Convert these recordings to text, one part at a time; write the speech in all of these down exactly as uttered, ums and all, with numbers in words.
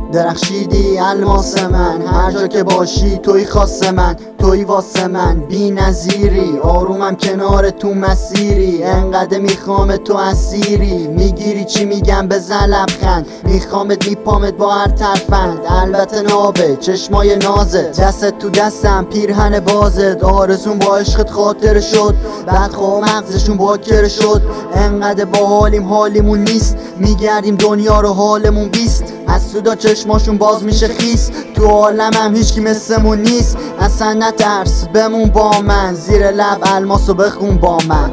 درخشیدی الماس من، هر جا که باشی توی خاص من، توی واسه من بی نظیری. آرومم کنار تو مسیری، انقدر میخوام تو اسیری. میگیری چی میگم بزن لبخند، میخوامت میپامت با هر ترفند. البته نابه چشمای نازت، دستت تو دستم پیرهن بازت. آرزون با عشقت خاطر شد، بعد خواه مغزشون باکر شد. انقدر با حالیم حالیمون نیست، میگردیم دنیا رو حالمون بیست. از سودا چشماشون باز میشه خیس، تو عالمم هیچکی مثلمون نیست. اصلا نترس بمون با من، زیر لب الماسو بخون با من.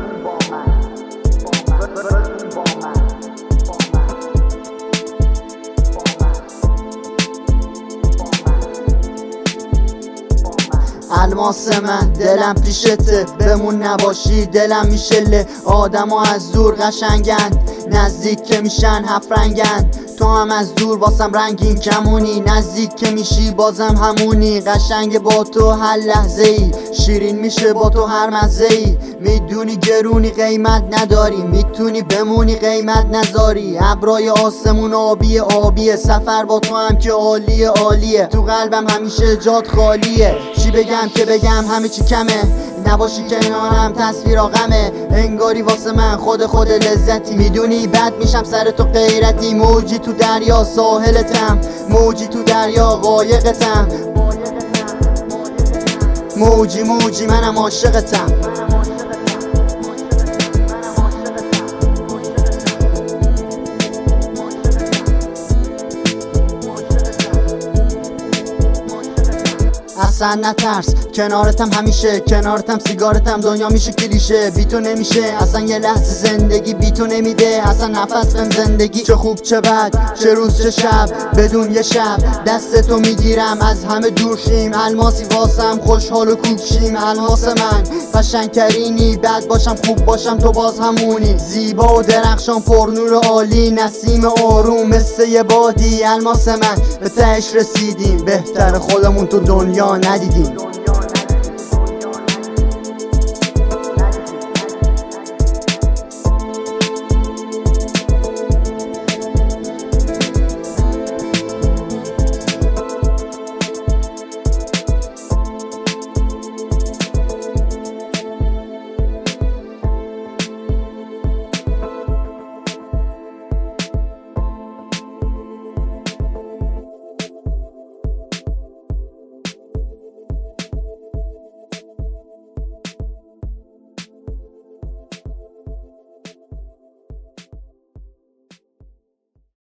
الماس من دلم پیشته، بمون نباشی دلم میشله. آدما از دور قشنگن، نزدیک که میشن هفرنگن. تو هم از دور واسم رنگین کمونی، نزدیک که میشی بازم همونی. قشنگ با تو هر لحظه ای، شیرین میشه با تو هر مزه ای. میدونی گرونی قیمت نداری، میتونی بمونی قیمت نذاری. ابرای آسمون آبی آبیه، سفر با تو هم که عالیه عالیه. تو قلبم همیشه جات خالیه، چی بگم که بگم همه چی کمه. نباشی کنارم تصویر غمه، انگاری واسه من خود خود لذتی. میدونی بد میشم سر تو غیرتی، موجی تو دریا ساحلتم، موجی تو دریا قایقتم. موجی موجی منم عاشقتم. اصلا نترس کنارتم همیشه، کنارتم سیگارتم دنیا میشه کلیشه. بی تو نمیشه اصلا یه لحظه زندگی، بی تو نمیده اصلا نفس بهم زندگی. چه خوب چه بد چه روز چه شب، بدون یه شب دست تو میگیرم از همه دور شیم. الماسی واسم خوشحال و کوبشیم. الماس من قشنگترینی، بد باشم خوب باشم تو باز همونی. زیبا و درخشان پرنور عالی، نسیم آروم مثل یه بادی. الماس من به تهش رسیدیم، بهتر خودمون تو دنیا ندیدیم.